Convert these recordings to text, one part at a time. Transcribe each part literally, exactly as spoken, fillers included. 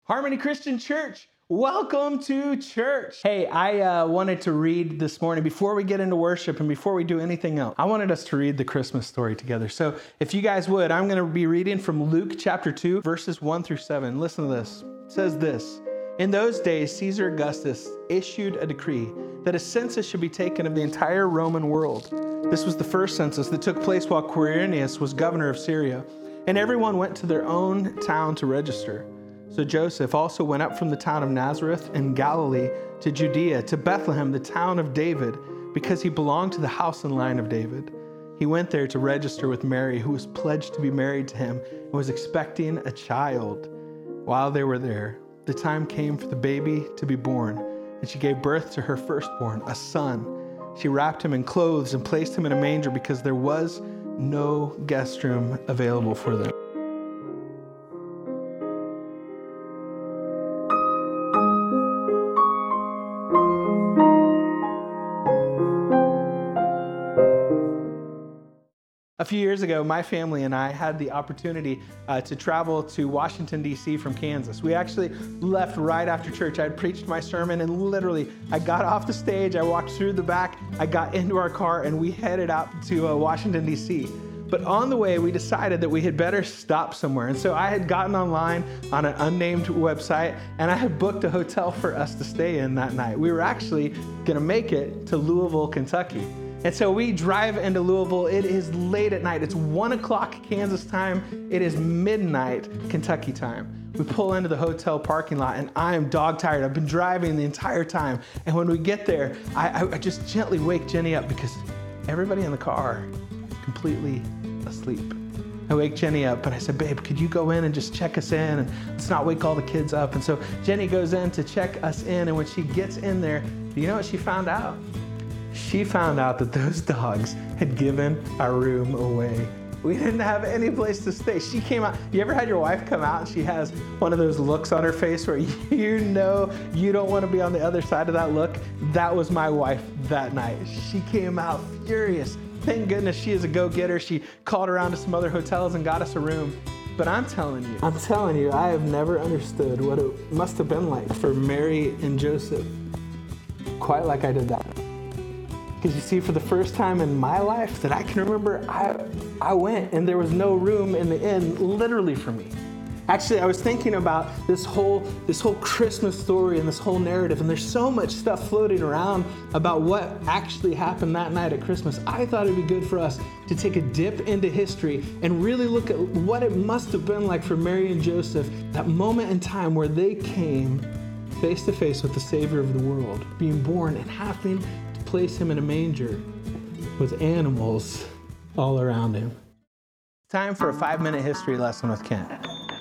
Harmony Christian Church, welcome to church. Hey, I uh, wanted to read this morning, before we get into worship and before we do anything else, I wanted us to read the Christmas story together. So if you guys would, I'm going to be reading from Luke chapter two, verses one through seven. Listen to this. It says this: In those days, Caesar Augustus issued a decree that a census should be taken of the entire Roman world. This was the first census that took place while Quirinius was governor of Syria, and everyone went to their own town to register. So Joseph also went up from the town of Nazareth in Galilee to Judea, to Bethlehem, the town of David, because he belonged to the house and line of David. He went there to register with Mary, who was pledged to be married to him and was expecting a child. While they were there, the time came for the baby to be born, and she gave birth to her firstborn, a son. She wrapped him in clothes and placed him in a manger because there was no guest room available for them. A few years ago, my family and I had the opportunity uh, to travel to Washington, D C from Kansas. We actually left right after church. I had preached my sermon, and literally, I got off the stage, I walked through the back, I got into our car, and we headed out to uh, Washington, D C. But on the way, we decided that we had better stop somewhere. And so I had gotten online on an unnamed website, and I had booked a hotel for us to stay in that night. We were actually gonna make it to Louisville, Kentucky. And so we drive into Louisville. It is late at night. It's one o'clock Kansas time. It is midnight Kentucky time. We pull into the hotel parking lot, and I am dog tired. I've been driving the entire time. And when we get there, I, I just gently wake Jenny up because everybody in the car is completely asleep. I wake Jenny up and I said, babe, could you go in and just check us in and let's not wake all the kids up. And so Jenny goes in to check us in, and when she gets in there, do you know what she found out? She found out that those dogs had given our room away. We didn't have any place to stay. She came out. You ever had your wife come out and she has one of those looks on her face where you know you don't want to be on the other side of that look? That was my wife that night. She came out furious. Thank goodness she is a go-getter. She called around to some other hotels and got us a room. But I'm telling you, I'm telling you, I have never understood what it must have been like for Mary and Joseph, quite like I did that. Because you see, for the first time in my life that I can remember, I, I went and there was no room in the inn literally for me. Actually, I was thinking about this whole, this whole Christmas story and this whole narrative, and there's so much stuff floating around about what actually happened that night at Christmas. I thought it'd be good for us to take a dip into history and really look at what it must have been like for Mary and Joseph, that moment in time where they came face to face with the Savior of the world, being born and having place him in a manger with animals all around him. Time for a five-minute history lesson with Kent.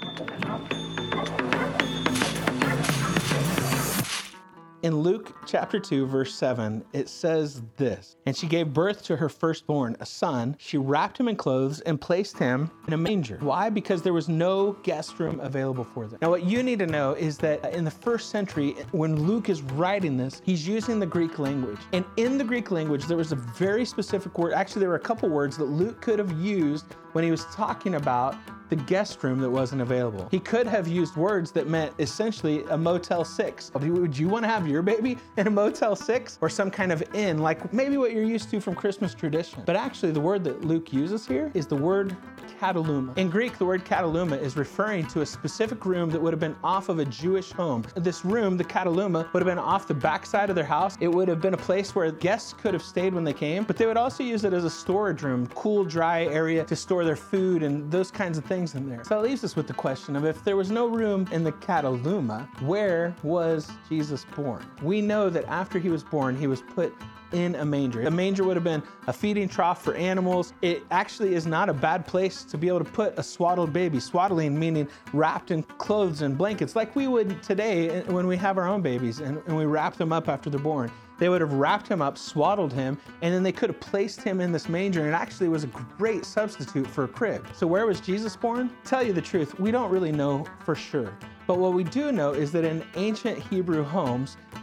In Luke chapter two, verse seven, it says this: And she gave birth to her firstborn, a son. She wrapped him in clothes and placed him in a manger. Why? Because there was no guest room available for them. Now, what you need to know is that in the first century, when Luke is writing this, he's using the Greek language. And in the Greek language, there was a very specific word. Actually, there were a couple words that Luke could have used when he was talking about the guest room that wasn't available. He could have used words that meant essentially a Motel six. Would you want to have your baby in a Motel six? Or some kind of inn, like maybe what you're used to from Christmas tradition. But actually, the word that Luke uses here is the word kataluma. In Greek, the word kataluma is referring to a specific room that would have been off of a Jewish home. This room, the kataluma, would have been off the backside of their house. It would have been a place where guests could have stayed when they came, but they would also use it as a storage room, cool, dry area to store their food and those kinds of things in there. So that leaves us with the question of, if there was no room in the kataluma, where was Jesus born? We know that after he was born, he was put in a manger. A manger would have been a feeding trough for animals. It actually is not a bad place to be able to put a swaddled baby. Swaddling meaning wrapped in clothes and blankets, like we would today when we have our own babies and, and we wrap them up after they're born. They would have wrapped him up, swaddled him, and then they could have placed him in this manger, and it actually was a great substitute for a crib. So where was Jesus born? Tell you the truth, we don't really know for sure. But what we do know is that in ancient Hebrew homes,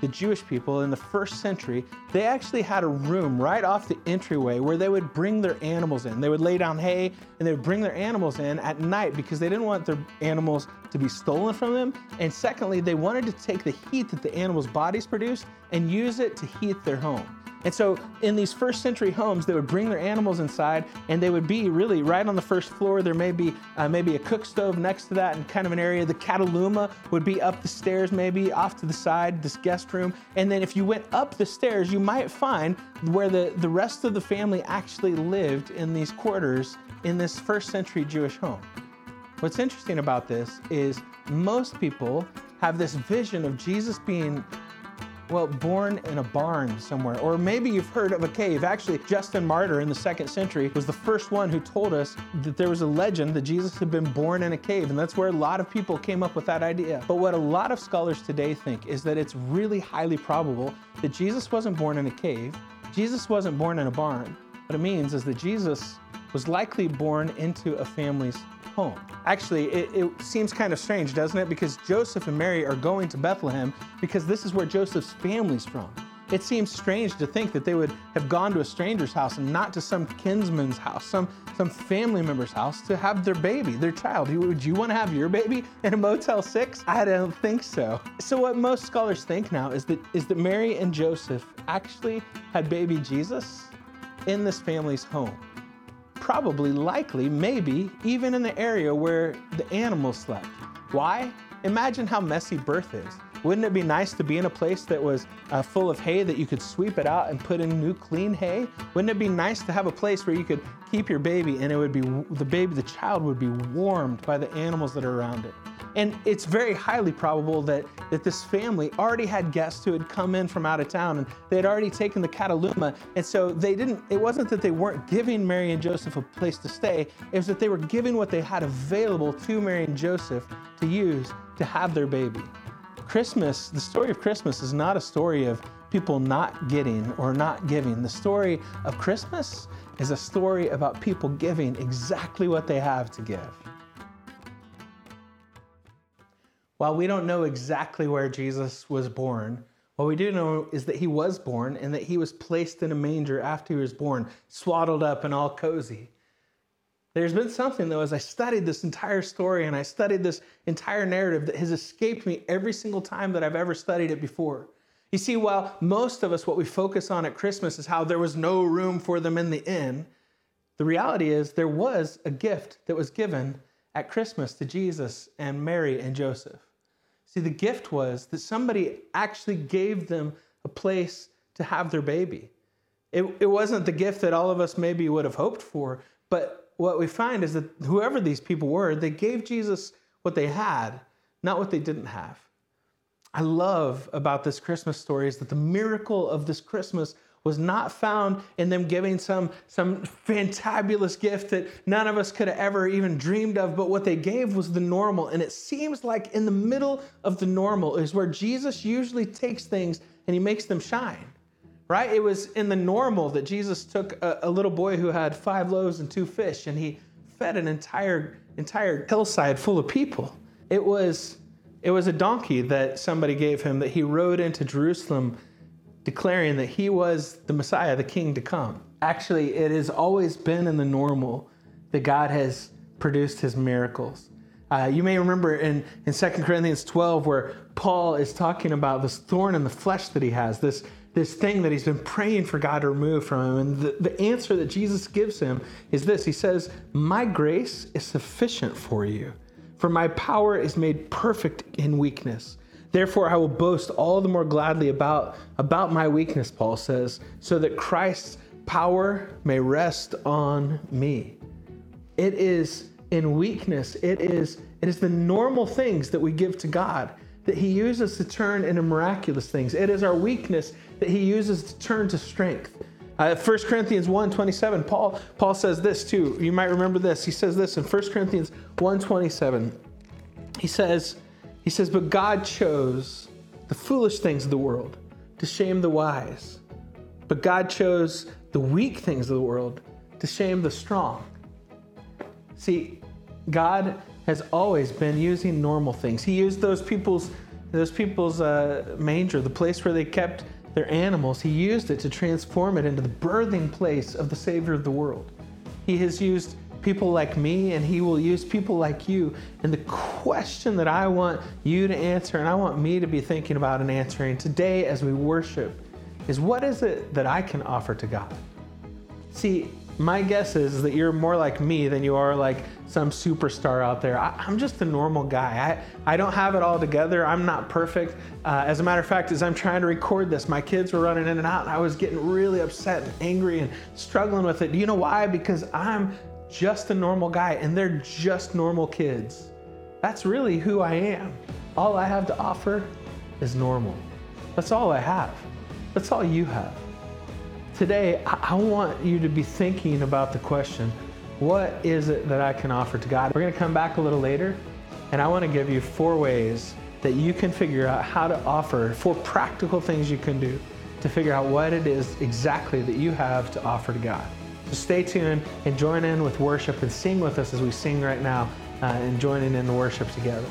the Jewish people in the first century, they actually had a room right off the entryway where they would bring their animals in. They would lay down hay and they would bring their animals in at night because they didn't want their animals to be stolen from them. And secondly, they wanted to take the heat that the animals' bodies produced and use it to heat their home. And so in these first century homes, they would bring their animals inside and they would be really right on the first floor. There may be uh, maybe a cook stove next to that and kind of an area. The cataluma would be up the stairs, maybe off to the side, this guest room. And then if you went up the stairs, you might find where the, the rest of the family actually lived in these quarters in this first century Jewish home. What's interesting about this is most people have this vision of Jesus being well, born in a barn somewhere. Or maybe you've heard of a cave. Actually, Justin Martyr in the second century was the first one who told us that there was a legend that Jesus had been born in a cave. And that's where a lot of people came up with that idea. But what a lot of scholars today think is that it's really highly probable that Jesus wasn't born in a cave. Jesus wasn't born in a barn. What it means is that Jesus was likely born into a family's home. Actually, it, it seems kind of strange, doesn't it? Because Joseph and Mary are going to Bethlehem because this is where Joseph's family's from. It seems strange to think that they would have gone to a stranger's house and not to some kinsman's house, some, some family member's house to have their baby, their child. Would you want to have your baby in a Motel six? I don't think so. So what most scholars think now is that, is that Mary and Joseph actually had baby Jesus in this family's home. Probably, likely, maybe, even in the area where the animals slept. Why? Imagine how messy birth is. Wouldn't it be nice to be in a place that was uh, full of hay that you could sweep it out and put in new clean hay? Wouldn't it be nice to have a place where you could keep your baby and it would be, the baby, the child would be warmed by the animals that are around it? And it's very highly probable that, that this family already had guests who had come in from out of town and they had already taken the cataluma. And so they didn't, it wasn't that they weren't giving Mary and Joseph a place to stay. It was that they were giving what they had available to Mary and Joseph to use to have their baby. Christmas, the story of Christmas is not a story of people not getting or not giving. The story of Christmas is a story about people giving exactly what they have to give. While we don't know exactly where Jesus was born, what we do know is that he was born and that he was placed in a manger after he was born, swaddled up and all cozy. There's been something, though, as I studied this entire story and I studied this entire narrative that has escaped me every single time that I've ever studied it before. You see, while most of us, what we focus on at Christmas is how there was no room for them in the inn, the reality is there was a gift that was given at Christmas to Jesus and Mary and Joseph. See, the gift was that somebody actually gave them a place to have their baby. It, it wasn't the gift that all of us maybe would have hoped for, but what we find is that whoever these people were, they gave Jesus what they had, not what they didn't have. I love about this Christmas story is that the miracle of this Christmas was not found in them giving some, some fantabulous gift that none of us could have ever even dreamed of, but what they gave was the normal. And it seems like in the middle of the normal is where Jesus usually takes things and he makes them shine, right? It was in the normal that Jesus took a, a little boy who had five loaves and two fish and he fed an entire, entire hillside full of people. It was, it was a donkey that somebody gave him that he rode into Jerusalem declaring that he was the Messiah, the King to come. Actually, it has always been in the normal that God has produced his miracles. Uh, you may remember in, in Second Corinthians twelve where Paul is talking about this thorn in the flesh that he has, this, this thing that he's been praying for God to remove from him. And the, the answer that Jesus gives him is this. He says, "My grace is sufficient for you, for my power is made perfect in weakness. Therefore, I will boast all the more gladly about, about my weakness," Paul says, "so that Christ's power may rest on me." It is in weakness, it is, it is the normal things that we give to God that he uses to turn into miraculous things. It is our weakness that he uses to turn to strength. Uh, First Corinthians one twenty-seven, Paul, Paul says this too. You might remember this. He says this in First Corinthians one twenty-seven. He says, He says, "But God chose the foolish things of the world to shame the wise. But God chose the weak things of the world to shame the strong." See, God has always been using normal things. He used those people's Those people's uh, manger, the place where they kept their animals, he used it to transform it into the birthing place of the Savior of the world. He has used people like me, and he will use people like you. And the question that I want you to answer, and I want me to be thinking about and answering today as we worship, is what is it that I can offer to God? See, my guess is that you're more like me than you are like some superstar out there. I, I'm just a normal guy. I, I don't have it all together. I'm not perfect. Uh, as a matter of fact, as I'm trying to record this, my kids were running in and out, and I was getting really upset and angry and struggling with it. Do you know why? Because I'm just a normal guy, and they're just normal kids. That's really who I am. All I have to offer is normal. That's all I have. That's all you have. Today, I want you to be thinking about the question, what is it that I can offer to God? We're going to come back a little later, and I want to give you four ways that you can figure out how to offer, four practical things you can do to figure out what it is exactly that you have to offer to God. So stay tuned and join in with worship and sing with us as we sing right now uh, and joining in the worship together.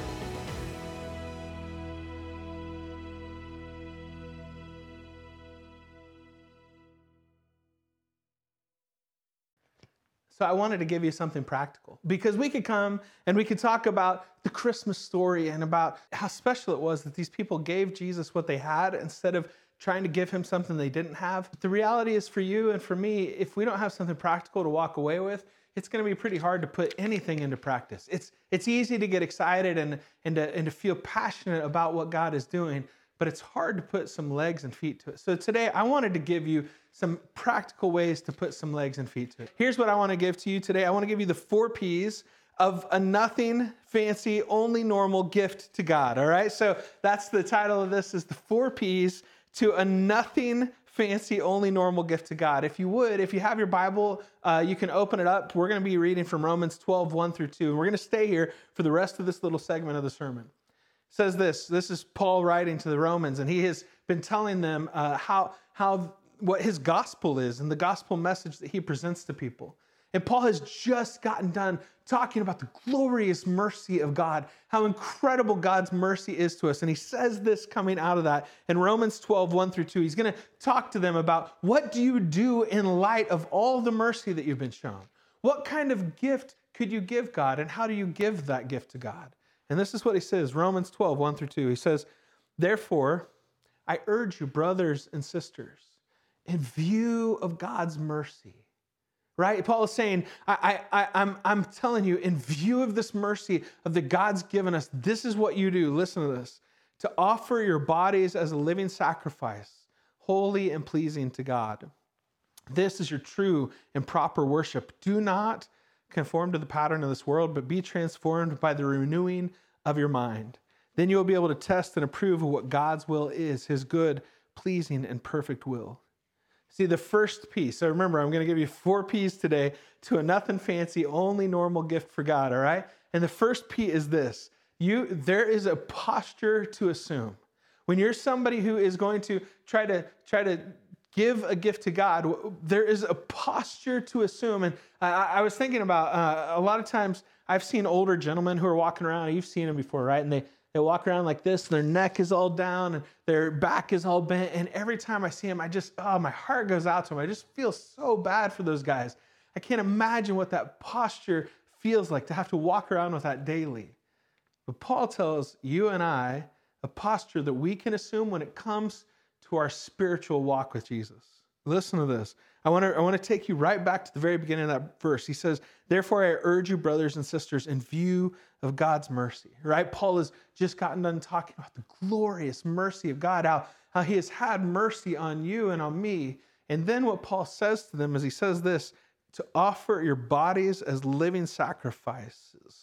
So I wanted to give you something practical, because we could come and we could talk about the Christmas story and about how special it was that these people gave Jesus what they had instead of trying to give him something they didn't have. But the reality is, for you and for me, if we don't have something practical to walk away with, it's going to be pretty hard to put anything into practice. It's it's easy to get excited and, and, to, and to feel passionate about what God is doing, but it's hard to put some legs and feet to it. So today I wanted to give you some practical ways to put some legs and feet to it. Here's what I want to give to you today. I want to give you the four P's of a nothing fancy, only normal gift to God. All right. So that's the title of this, is the four P's to a nothing fancy, only normal gift to God. If you would, if you have your Bible, uh, you can open it up. We're going to be reading from Romans twelve, one through two. And we're going to stay here for the rest of this little segment of the sermon. It says this, this is Paul writing to the Romans, and he has been telling them uh, how, how, what his gospel is and the gospel message that he presents to people. And Paul has just gotten done talking about the glorious mercy of God, how incredible God's mercy is to us. And he says this coming out of that in Romans twelve, one through two. He's going to talk to them about, what do you do in light of all the mercy that you've been shown? What kind of gift could you give God, and how do you give that gift to God? And this is what he says, Romans twelve, one through two. He says, therefore, I urge you, brothers and sisters, in view of God's mercy, right? Paul is saying, I, I, I'm, I'm telling you, in view of this mercy of that God's given us, this is what you do. Listen to this. To offer your bodies as a living sacrifice, holy and pleasing to God. This is your true and proper worship. Do not conform to the pattern of this world, but be transformed by the renewing of your mind. Then you will be able to test and approve of what God's will is, his good, pleasing, and perfect will. See, the first piece, so remember, I'm going to give you four P's today to a nothing fancy, only normal gift for God, all right? And the first P is this. You, there is a posture to assume. When you're somebody who is going to try to try to give a gift to God, there is a posture to assume. And I, I was thinking about, uh, a lot of times I've seen older gentlemen who are walking around, you've seen them before, right? And they They walk around like this, and their neck is all down, and their back is all bent. And every time I see them, I just, oh, my heart goes out to them. I just feel so bad for those guys. I can't imagine what that posture feels like, to have to walk around with that daily. But Paul tells you and I a posture that we can assume when it comes to our spiritual walk with Jesus. Listen to this. I want to I want to take you right back to the very beginning of that verse. He says, therefore, I urge you, brothers and sisters, in view of God's mercy, right? Paul has just gotten done talking about the glorious mercy of God, how, how he has had mercy on you and on me. And then what Paul says to them is, he says this, to offer your bodies as living sacrifices,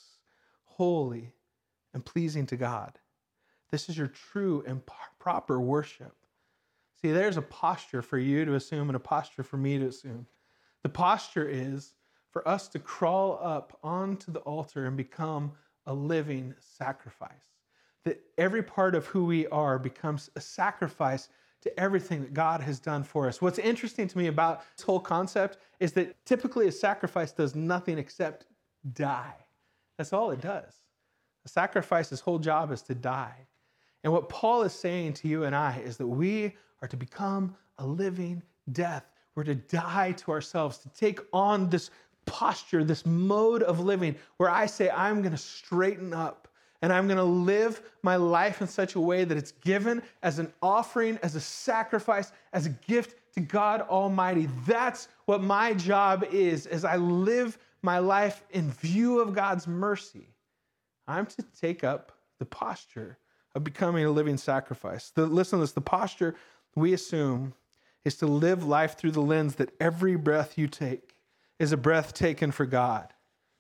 holy and pleasing to God. This is your true and proper worship. See, there's a posture for you to assume and a posture for me to assume. The posture is for us to crawl up onto the altar and become a living sacrifice. That every part of who we are becomes a sacrifice to everything that God has done for us. What's interesting to me about this whole concept is that typically a sacrifice does nothing except die. That's all it does. A sacrifice's whole job is to die. And what Paul is saying to you and I is that we are to become a living death. We're to die to ourselves, to take on this posture, this mode of living where I say, I'm going to straighten up and I'm going to live my life in such a way that it's given as an offering, as a sacrifice, as a gift to God Almighty. That's what my job is, as I live my life in view of God's mercy. I'm to take up the posture of becoming a living sacrifice. The, listen to this, the posture we assume is to live life through the lens that every breath you take is a breath taken for God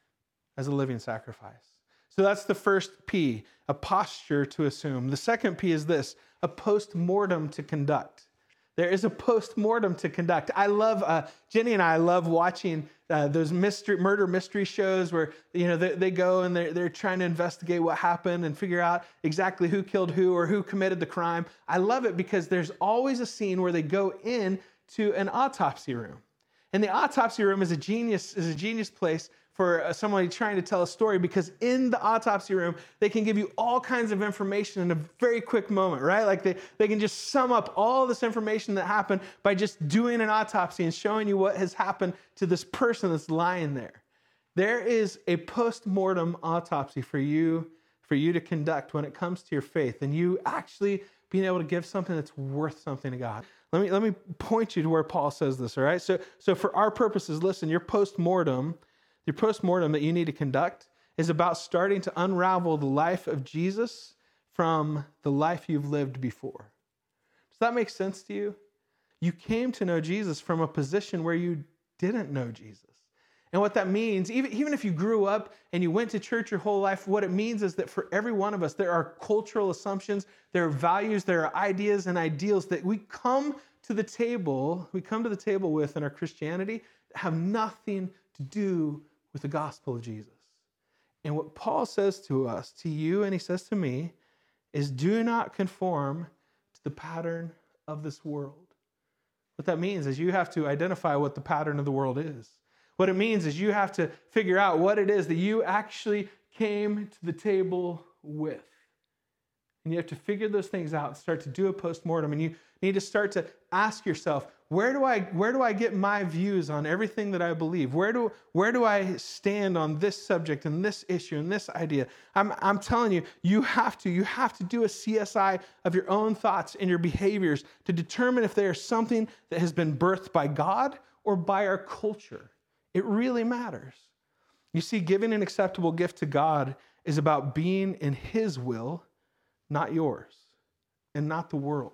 as a living sacrifice. So that's the first P, a posture to assume. The second P is this, a post-mortem to conduct. There is a post-mortem to conduct. I love, uh, Jenny and I love watching uh, those mystery, murder mystery shows where, you know, they, they go and they're, they're trying to investigate what happened and figure out exactly who killed who or who committed the crime. I love it because there's always a scene where they go in to an autopsy room. And the autopsy room is a genius, is a genius place for somebody trying to tell a story, because in the autopsy room, they can give you all kinds of information in a very quick moment, right? Like they, they can just sum up all this information that happened by just doing an autopsy and showing you what has happened to this person that's lying there. There is a post-mortem autopsy for you, for you to conduct when it comes to your faith, and you actually being able to give something that's worth something to God. Let me, let me point you to where Paul says this, all right? So, so for our purposes, listen, your post-mortem Your post-mortem that you need to conduct is about starting to unravel the life of Jesus from the life you've lived before. Does that make sense to you? You came to know Jesus from a position where you didn't know Jesus. And what that means, even, even if you grew up and you went to church your whole life, what it means is that for every one of us, there are cultural assumptions, there are values, there are ideas and ideals that we come to the table, we come to the table with in our Christianity that have nothing to do with the gospel of Jesus. And what Paul says to us, to you, and he says to me, is do not conform to the pattern of this world. What that means is you have to identify what the pattern of the world is. What it means is you have to figure out what it is that you actually came to the table with. And you have to figure those things out and start to do a post-mortem. And you need to start to ask yourself, where do I where do I get my views on everything that I believe? Where do where do I stand on this subject and this issue and this idea? I'm I'm telling you, you have to you have to do a C S I of your own thoughts and your behaviors to determine if there's something that has been birthed by God or by our culture. It really matters. You see, giving an acceptable gift to God is about being in His will, not yours, and not the world's.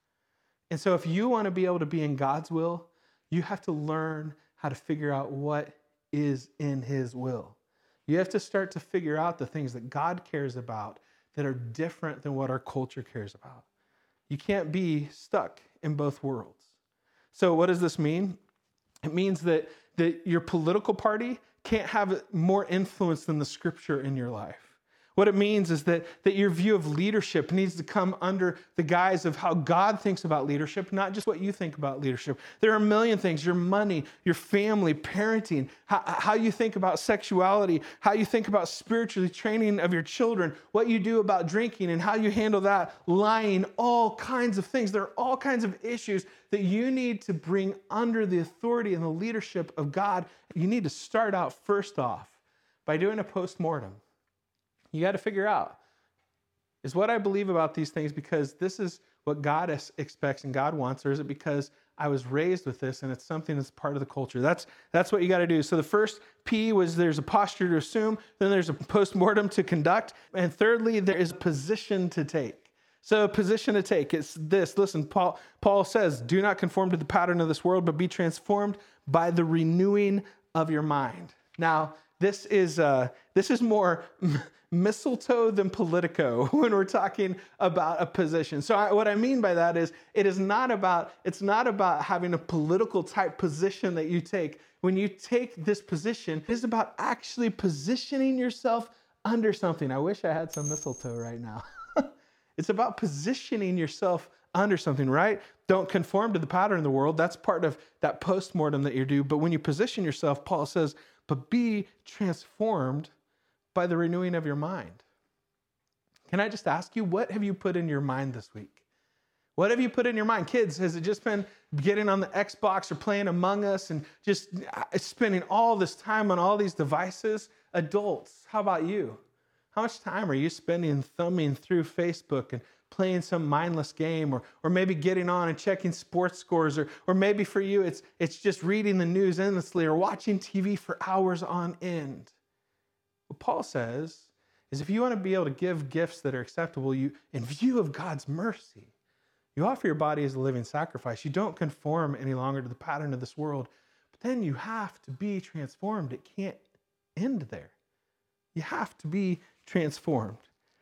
And so if you want to be able to be in God's will, you have to learn how to figure out what is in His will. You have to start to figure out the things that God cares about that are different than what our culture cares about. You can't be stuck in both worlds. So what does this mean? It means that, that your political party can't have more influence than the Scripture in your life. What it means is that, that your view of leadership needs to come under the guise of how God thinks about leadership, not just what you think about leadership. There are a million things, your money, your family, parenting, how, how you think about sexuality, how you think about spiritually training of your children, what you do about drinking and how you handle that, lying, all kinds of things. There are all kinds of issues that you need to bring under the authority and the leadership of God. You need to start out first off by doing a post-mortem. You got to figure out, is what I believe about these things because this is what God expects and God wants, or is it because I was raised with this and it's something that's part of the culture? That's that's what you got to do. So the first P was there's a posture to assume, then there's a post-mortem to conduct, and thirdly, there is a position to take. So a position to take, it's this. Listen, Paul, Paul says, do not conform to the pattern of this world, but be transformed by the renewing of your mind. Now, this is uh, this is more mistletoe than Politico when we're talking about a position. So I, what I mean by that is it is not about, it's not about having a political type position that you take. When you take this position, it is about actually positioning yourself under something. I wish I had some mistletoe right now. It's about positioning yourself under something, right? Don't conform to the pattern of the world. That's part of that post-mortem that you do. But when you position yourself, Paul says, but be transformed by the renewing of your mind. Can I just ask you, what have you put in your mind this week? What have you put in your mind? Kids, has it just been getting on the Xbox or playing Among Us and just spending all this time on all these devices? Adults, how about you? How much time are you spending thumbing through Facebook and playing some mindless game, or or maybe getting on and checking sports scores, or or maybe for you it's it's just reading the news endlessly or watching T V for hours on end? What Paul says is, if you want to be able to give gifts that are acceptable you in view of God's mercy, you offer your body as a living sacrifice. You don't conform any longer to the pattern of this world, but then you have to be transformed. It can't end there. You have to be transformed.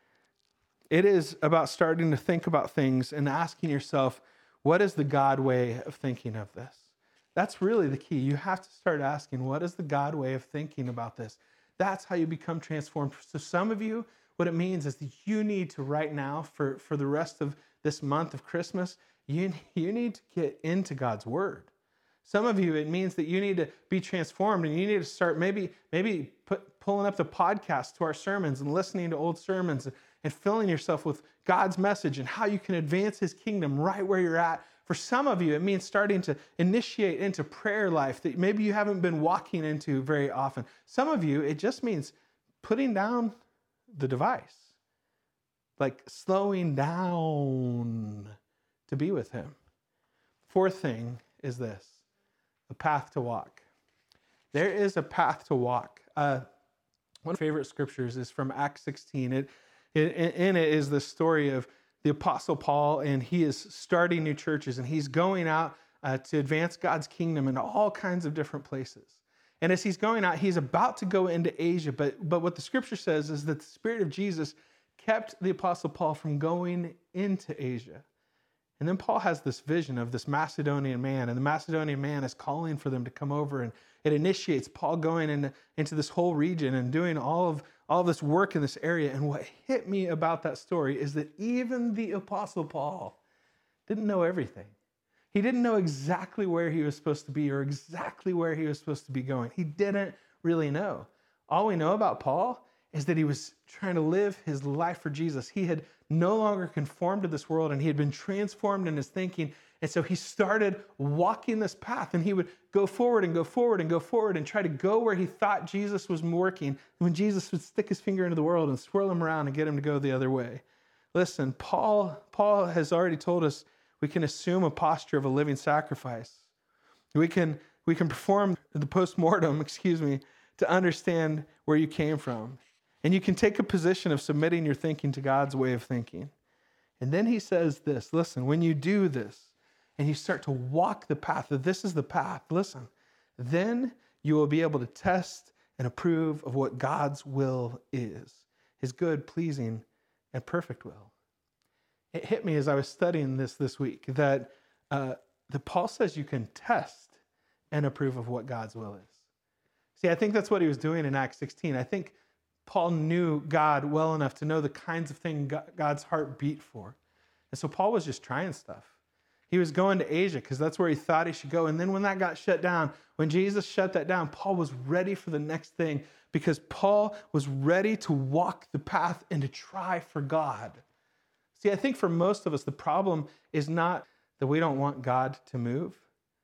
It is about starting to think about things and asking yourself, what is the God way of thinking of this? That's really the key. You have to start asking, what is the God way of thinking about this? That's how you become transformed. So some of you, what it means is that you need to right now, for, for the rest of this month of Christmas, you, you need to get into God's word. Some of you, it means that you need to be transformed, and you need to start maybe, maybe put, pulling up the podcast to our sermons and listening to old sermons and, and filling yourself with God's message and how you can advance his kingdom right where you're at. For some of you, it means starting to initiate into prayer life that maybe you haven't been walking into very often. Some of you, it just means putting down the device, like slowing down to be with him. Fourth thing is this: a path to walk. There is a path to walk. Uh, one of my favorite scriptures is from Acts sixteen. It, it, in it is the story of the Apostle Paul, and he is starting new churches, and he's going out uh, to advance God's kingdom in all kinds of different places. And as he's going out, he's about to go into Asia, but, but what the scripture says is that the Spirit of Jesus kept the Apostle Paul from going into Asia. And then Paul has this vision of this Macedonian man, and the Macedonian man is calling for them to come over, and it initiates Paul going into, into this whole region and doing all of, all of this work in this area. And what hit me about that story is that even the Apostle Paul didn't know everything. He didn't know exactly where he was supposed to be or exactly where he was supposed to be going. He didn't really know. All we know about Paul is that he was trying to live his life for Jesus. He had no longer conformed to this world, and he had been transformed in his thinking. And so he started walking this path, and he would go forward and go forward and go forward and try to go where he thought Jesus was working. And when Jesus would stick his finger into the world and swirl him around and get him to go the other way. Listen, Paul, Paul has already told us we can assume a posture of a living sacrifice. We can, we can perform the post-mortem, excuse me, to understand where you came from. And you can take a position of submitting your thinking to God's way of thinking. And then he says this, listen, when you do this and you start to walk the path, that this is the path, listen, then you will be able to test and approve of what God's will is, his good, pleasing, and perfect will. It hit me as I was studying this this week that, uh, that Paul says you can test and approve of what God's will is. See, I think that's what he was doing in Acts sixteen. I think Paul knew God well enough to know the kinds of things God's heart beat for. And so Paul was just trying stuff. He was going to Asia because that's where he thought he should go. And then when that got shut down, when Jesus shut that down, Paul was ready for the next thing because Paul was ready to walk the path and to try for God. See, I think for most of us, the problem is not that we don't want God to move.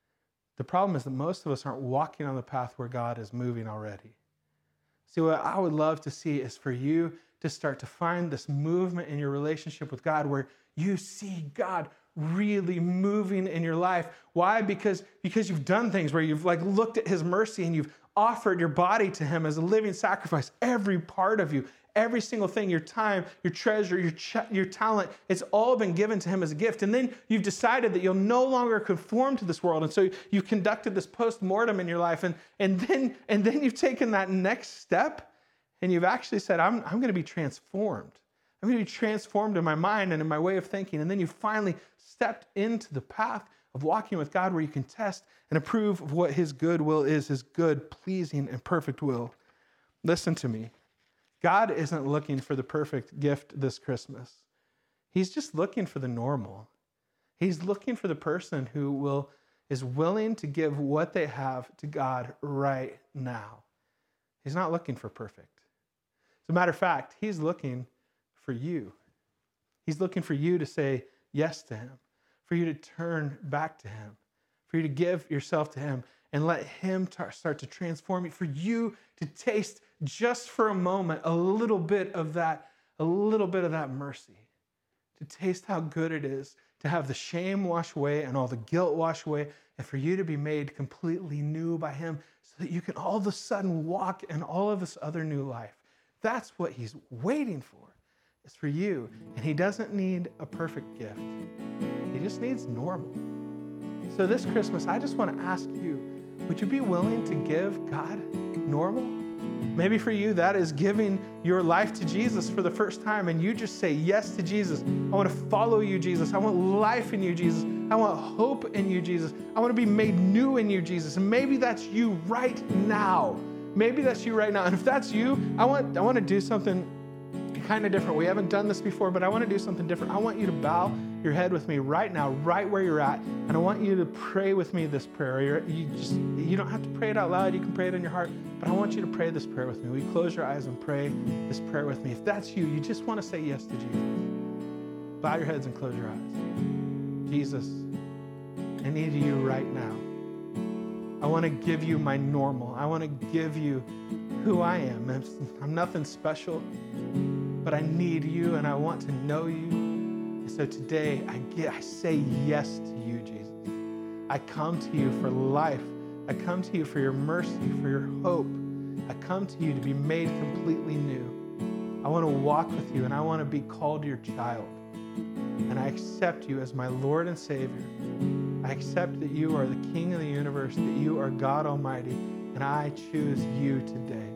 The problem is that most of us aren't walking on the path where God is moving already. See, what I would love to see is for you to start to find this movement in your relationship with God where you see God really moving in your life. Why? Because, because you've done things where you've like looked at his mercy and you've offered your body to him as a living sacrifice. Every part of you, every single thing, your time, your treasure, your ch- your talent, it's all been given to him as a gift. And then you've decided that you'll no longer conform to this world. And so you've conducted this post-mortem in your life. And, and, then, and then you've taken that next step and you've actually said, I'm, I'm going to be transformed. I'm going to be transformed in my mind and in my way of thinking. And then you finally stepped into the path of walking with God where you can test and approve of what his good will is, his good, pleasing, and perfect will. Listen to me. God isn't looking for the perfect gift this Christmas. He's just looking for the normal. He's looking for the person who will is willing to give what they have to God right now. He's not looking for perfect. As a matter of fact, he's looking for you. He's looking for you to say yes to him, for you to turn back to him, for you to give yourself to him and let him tar- start to transform you, for you to taste just for a moment a little bit of that, a little bit of that mercy, to taste how good it is to have the shame wash away and all the guilt wash away, and for you to be made completely new by him so that you can all of a sudden walk in all of this other new life. That's what he's waiting for. It's for you. And he doesn't need a perfect gift. He just needs normal. So this Christmas, I just want to ask you, would you be willing to give God normal? Maybe for you, that is giving your life to Jesus for the first time, and you just say yes to Jesus. I want to follow you, Jesus. I want life in you, Jesus. I want hope in you, Jesus. I want to be made new in you, Jesus. And maybe that's you right now. Maybe that's you right now. And if that's you, I want, I want to do something kind of different. We haven't done this before, but I want to do something different. I want you to bow your head with me right now, right where you're at. And I want you to pray with me this prayer. You're, you just, you don't have to pray it out loud. You can pray it in your heart, but I want you to pray this prayer with me. Will you close your eyes and pray this prayer with me? If that's you, you just want to say yes to Jesus. Bow your heads and close your eyes. Jesus, I need you right now. I want to give you my normal. I want to give you who I am. I'm, I'm nothing special, but I need you and I want to know you. And so today I get, I say yes to you, Jesus. I come to you for life. I come to you for your mercy, for your hope. I come to you to be made completely new. I want to walk with you and I want to be called your child. And I accept you as my Lord and Savior. I accept that you are the King of the universe, that you are God Almighty, and I choose you today.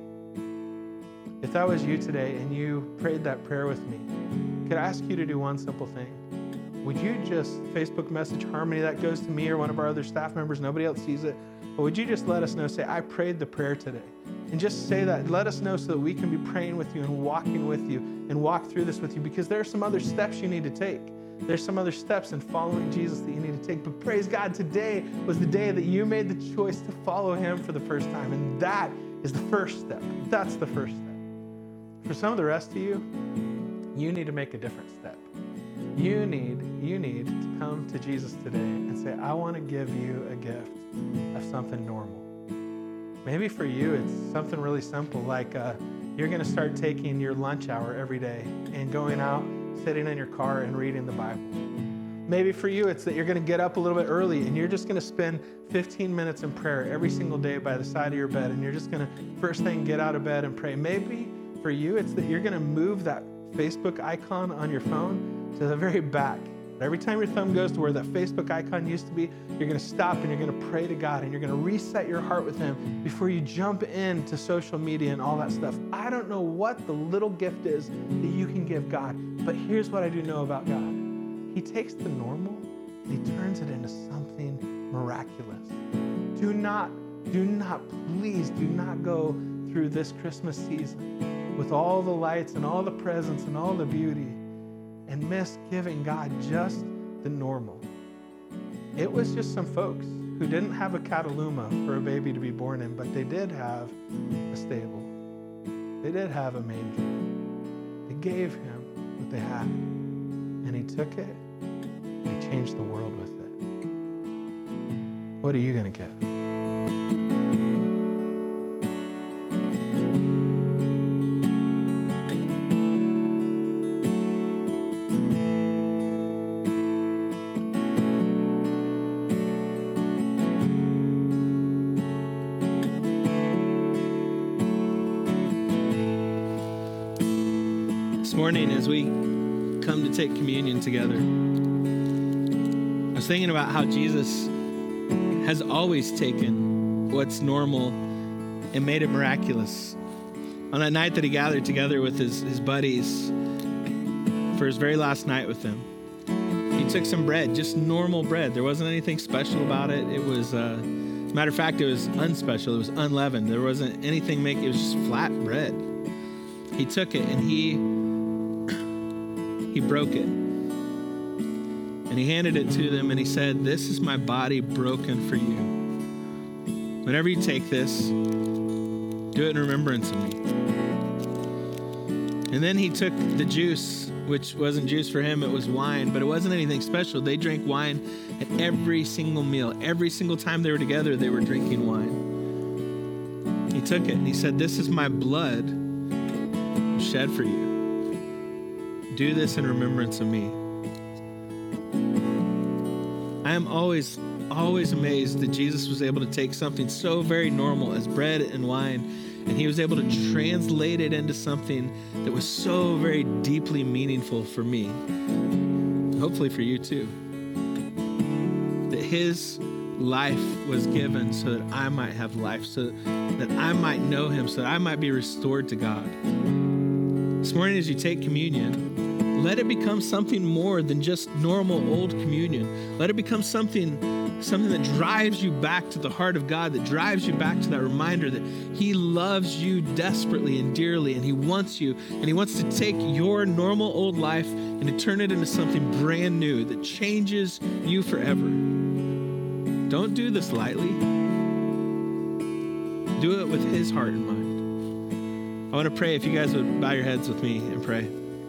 If that was you today and you prayed that prayer with me, could I ask you to do one simple thing? Would you just Facebook message Harmony? That goes to me or one of our other staff members. Nobody else sees it. But would you just let us know, say, I prayed the prayer today. And just say that. Let us know so that we can be praying with you and walking with you and walk through this with you, because there are some other steps you need to take. There's some other steps in following Jesus that you need to take. But praise God, today was the day that you made the choice to follow him for the first time. And that is the first step. That's the first step. For some of the rest of you, you need to make a different step. You need, you need to come to Jesus today and say, I want to give you a gift of something normal. Maybe for you, it's something really simple, like uh, you're going to start taking your lunch hour every day and going out, sitting in your car and reading the Bible. Maybe for you, it's that you're going to get up a little bit early and you're just going to spend fifteen minutes in prayer every single day by the side of your bed, and you're just going to first thing get out of bed and pray. Maybe for you, it's that you're going to move that Facebook icon on your phone to the very back. Every time your thumb goes to where that Facebook icon used to be, you're going to stop and you're going to pray to God and you're going to reset your heart with him before you jump into social media and all that stuff. I don't know what the little gift is that you can give God, but here's what I do know about God. He takes the normal and he turns it into something miraculous. Do not, do not, please do not go through this Christmas season with all the lights and all the presents and all the beauty and miss giving God just the normal. It was just some folks who didn't have a Cataluma for a baby to be born in, but they did have a stable. They did have a manger. They gave him what they had, and he took it and he changed the world with it. What are you going to give? This morning, as we come to take communion together, I was thinking about how Jesus has always taken what's normal and made it miraculous. On that night that he gathered together with his, his buddies for his very last night with them, he took some bread, just normal bread. There wasn't anything special about it. It was, uh, as a matter of fact, it was unspecial. It was unleavened. There wasn't anything make. It was just flat bread. He took it and he He broke it, and he handed it to them, and he said, this is my body broken for you. Whenever you take this, do it in remembrance of me. And then he took the juice which wasn't juice for him, it was wine, but it wasn't anything special. They drank wine at every single meal. Every single time they were together, they were drinking wine. He took it and he said, "This is my blood shed for you. Do this in remembrance of me." I am always, always amazed that Jesus was able to take something so very normal as bread and wine, and he was able to translate it into something that was so very deeply meaningful for me. Hopefully for you too. That his life was given so that I might have life, so that I might know him, so that I might be restored to God. This morning as you take communion, let it become something more than just normal old communion. Let it become something something that drives you back to the heart of God, that drives you back to that reminder that he loves you desperately and dearly, and he wants you, and he wants to take your normal old life and to turn it into something brand new that changes you forever. Don't do this lightly. Do it with his heart in mind. I want to pray. If you guys would bow your heads with me and pray.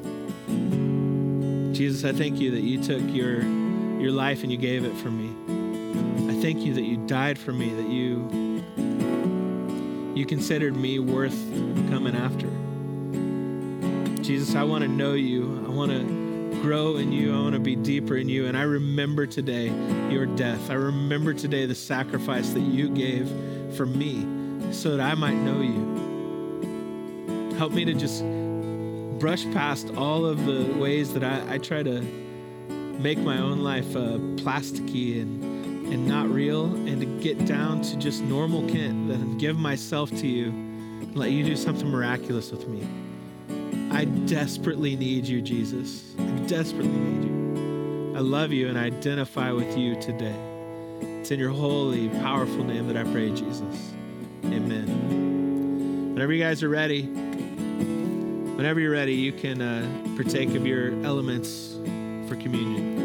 Jesus, I thank you that you took your, your life and you gave it for me. I thank you that you died for me, that you, you considered me worth coming after. Jesus, I want to know you. I want to grow in you. I want to be deeper in you. And I remember today your death. I remember today the sacrifice that you gave for me so that I might know you. Help me to just brush past all of the ways that I, I try to make my own life uh, plasticky and and not real, and to get down to just normal Kent, then give myself to you and let you do something miraculous with me. I desperately need you, Jesus. I desperately need you. I love you and I identify with you today. It's in your holy, powerful name that I pray, Jesus. Amen. Whenever you guys are ready, whenever you're ready, you can uh, partake of your elements for communion.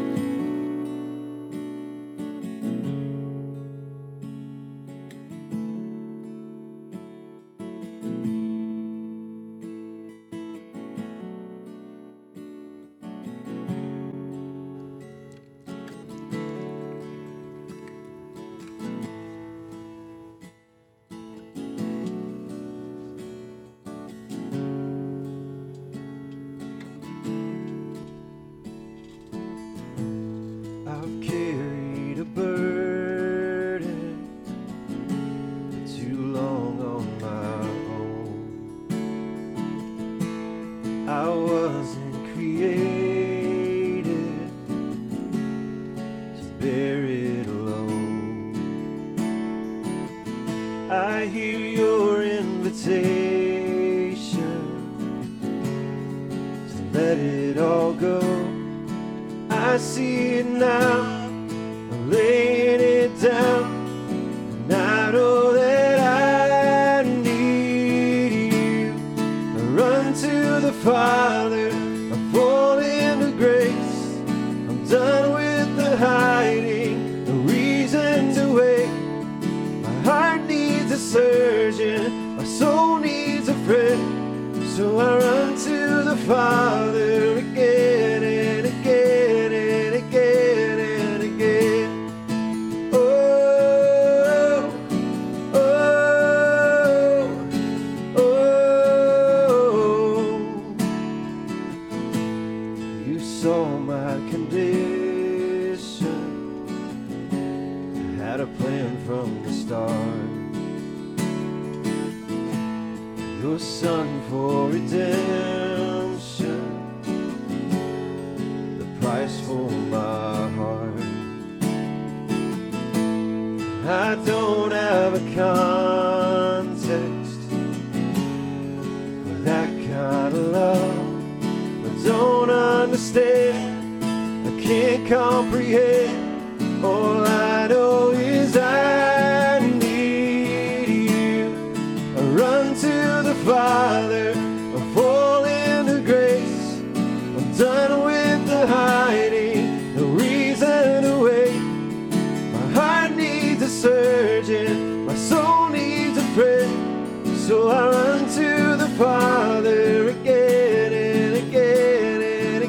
So I run to the Father again and again and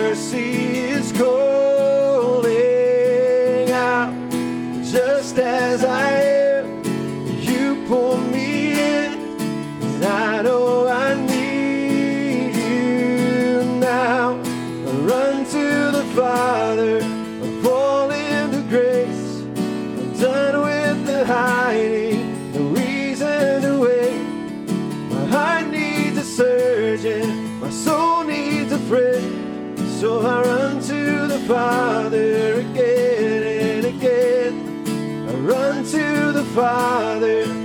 mercy is calling out. Just as I am, you pull me in, and I know I need you now. I run to the Father, I fall into grace. I'm done with the hiding, no reason to wait. My heart needs a surgeon, my soul needs a friend. So I run to the Father again and again. I run to the Father.